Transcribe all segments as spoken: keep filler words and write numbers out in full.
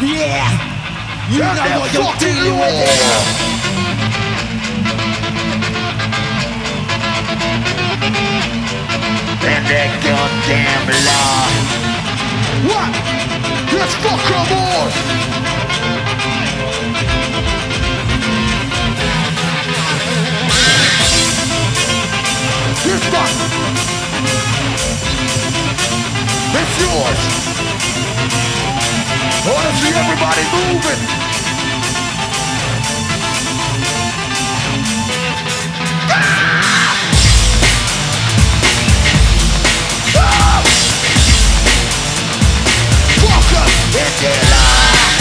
Yeah, you Turn know that what you're fucking dealing with law. it. And that goddamn law. What? Let's fuck 'em all. This one. It's yours. I wanna see everybody moving. It's their lie.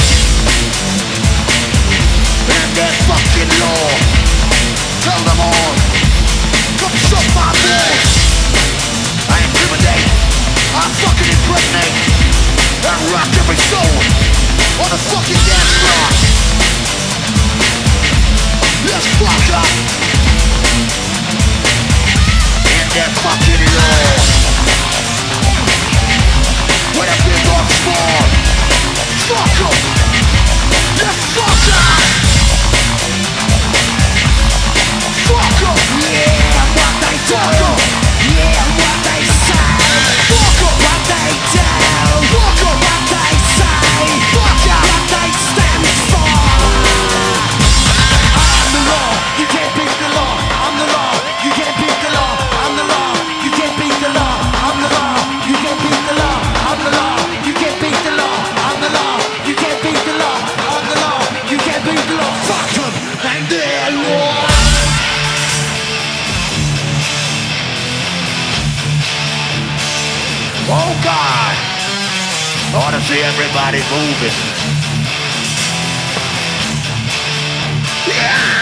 And that fucking law. Tell them all. Come suck my balls. I intimidate. I fucking impregnate. And rock every soul on the fucking dance floor. Let's fuck up. And that fucking law. When a big or small. Fuck 'em! Let's fuck 'em! Fuck 'em! Yeah, what they do! Yeah, what they say! Fuck 'em! What they do! Fuck 'em! What they say! Fuck 'em! What they stand for! I'm the law, you can't beat the law. I'm the law, you can't beat the law. I'm the law, you can't beat the law. I'm the law, you can't beat the law. I'm the law, you can't beat the law. I'm the law, you can't beat the law. I'm the law, you can't beat the law. Fuck 'em and their law. Oh God, I wanna see everybody moving. Yeah!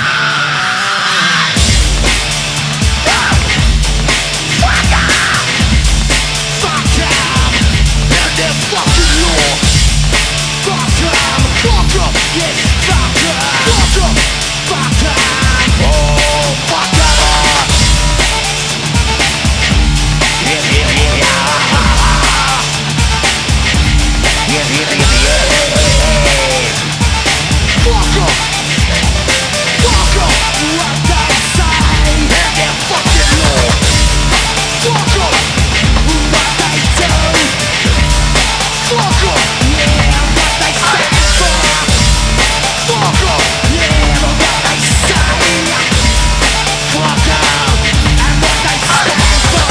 Fucking law. Fuck 'em, fuck 'em, yes, fuck 'em, fuck 'em, fuck 'em. Oh, fuck 'em. Yeah, yeah, yeah, yeah. Yeah, yeah, yeah, yeah. Fuck 'em. Fuck 'em. What they say. And their fucking law. Fuck 'em. What they do. Fuck 'em! Yeah, what they stand for! Fuck 'em! Yeah, but what they say! Fuck 'em! And what they stand for!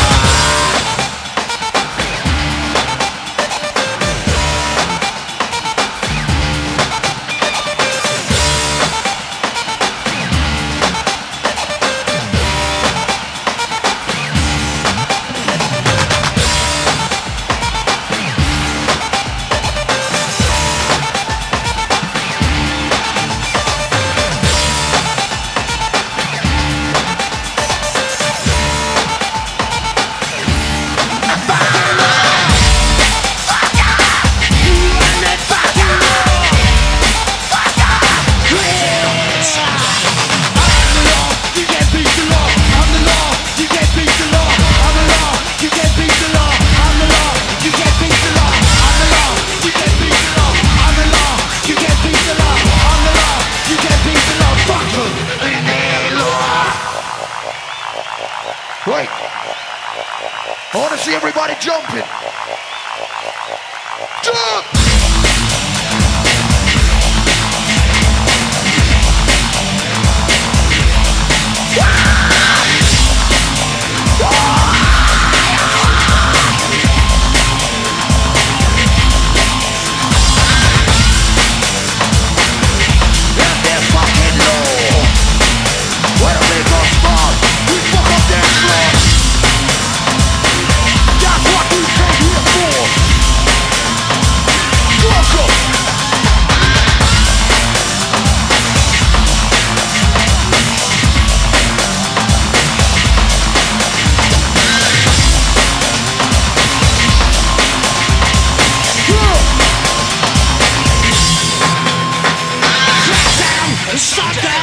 Right. I want to see everybody jumping. Jump! Shut down!